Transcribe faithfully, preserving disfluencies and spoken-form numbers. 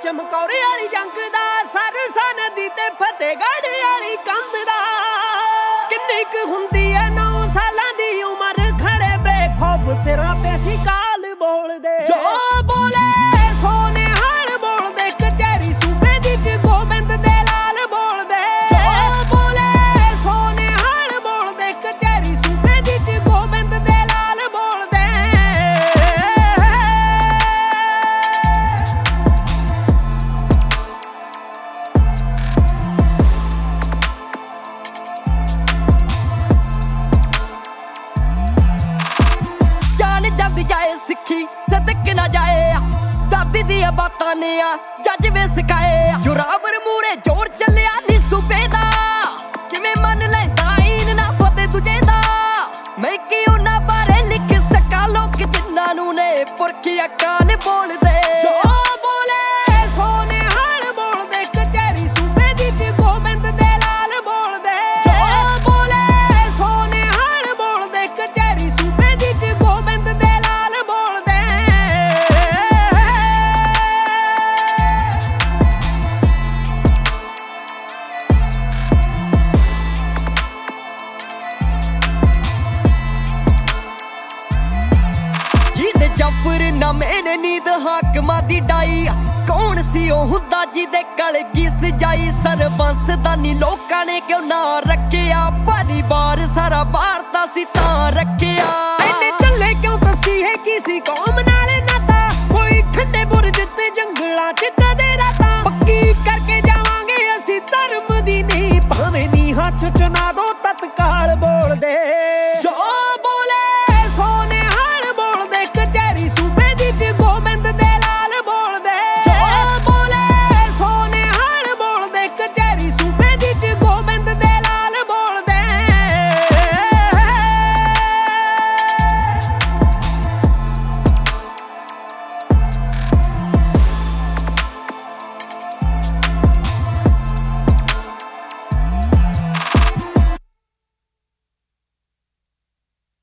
ਚਮਕੌਰੇ ਵਾਲੀ ਜੰਗ ਦਾ, ਸਰਸਾ ਨਦੀ ਤੇ ਫਤਿਹਗੜ੍ਹ ਵਾਲੀ ਕੰਧ ਦਾ। ਕਿੰਨੀ ਕੁ ਹੁੰਦੀ ਐ ਨੌ ਸਾਲਾਂ ਦੀ ਉਮਰ, ਖੜੇ ਬੇਖੌਫ ਸਿਰਾਂ ਤੇ ਸੀ ਕਾਲ ਬੋਲਦੇ। ਜੋ ਬੋਲੇ ਸੋਨੇ ਹਾਲ ਬੋਲਦੇ, ਕਚਹਿਰੀ ਸੂਬੇ ਦੀ ਚ ਗੋਬਿੰਦ ਦੇ ਲਾਲ ਬੋਲਦੇ। ਜੋ ਬੋਲੇ ਸੋਨੇ ਹਾਲ ਬੋਲਦੇ, ਕਚਹਿਰੀ ਸੂਬੇ ਦੀ ਚ ਗੋਬਿੰਦ ਦੇ ਲਾਲ ਬੋਲਦੇ। ਸਿੱਖੀ ਸਦਕ ਨਾ ਜਾਏ, ਦਾਦੀ ਦੀਆਂ ਬਾਤਾਂ ਨੇ ਆ ਜੱਜ ਵੇ ਸਿਖਾਏ। ਜੁਰਾਵਰ ਮੂਰੇ ਜੋਰ ਚੱਲਿਆ ਨੀ ਸੂਬੇ ਦਾ, ਕਿਵੇਂ ਮੰਨ ਲੈਂਦਾ ਈਨ ਨਾ ਫਤਿਹ ਤੁਝੇ ਦਾ। ਮੈਂ ਕੀ ਉਹਨਾਂ ਬਾਰੇ ਲਿਖ ਸਕਾਂ, ਲੋਕ ਜਿਨ੍ਹਾਂ ਨੂੰ ਨੇ ਪੁਰਖੀ ਅਕਾਲ ਬੋਲਦੇ। ਮੈਨੇ ਨੀਂਦ ਹਾਕਮਾਂ ਦੀ ਡਾਈ, ਕੌਣ ਸੀ ਉਹ ਹੁੰਦਾ ਜਿਹਦੇ ਕਲਗੀ ਸਜਾਈ। ਸਰਬੰਸ ਦਾ ਨੀ ਲੋਕਾਂ ਨੇ ਕਿਉਂ ਨਾ ਰੱਖਿਆ, ਪਰਿਵਾਰ ਸਾਰਾ ਵਾਰਤਾ ਸੀ ਤਾਂ ਰੱਖਿਆ।